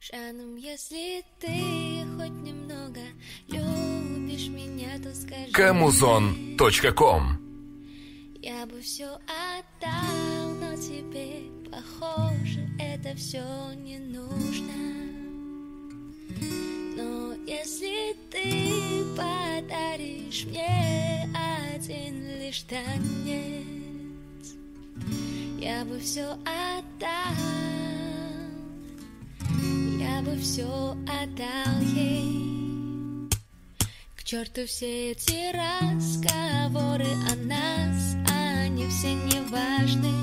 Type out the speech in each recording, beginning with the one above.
Жаном, если ты хоть немного любишь меня, то скажи. Камузон.ком. Я бы все отдал, но тебе, похоже, это все не нужно. Но если ты подаришь мне один лишь танец, я бы все отдал, я бы все отдал ей. К черту все эти разговоры о нас, они все не важны.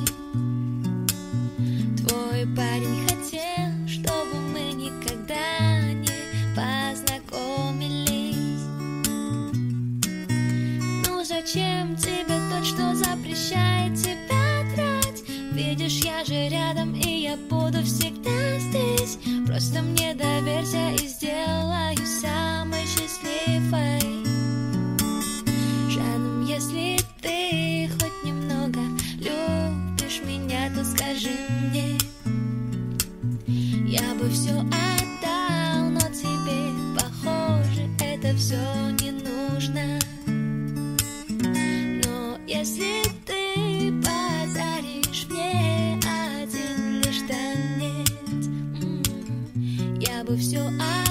Твой парень хотел, чтобы мы никогда не познакомились. Ну зачем тебе тот, что запрещает тебя трать? Видишь, я же рядом, и я буду всегда здесь. Просто мне доверься, и сделаю самой счастливой. Жаном, если ты хоть немного любишь меня, то скажи мне. Я бы все отдал, но тебе, похоже, это все не нужно. Но если ты подаришь мне один лишь танец, я бы все отдал,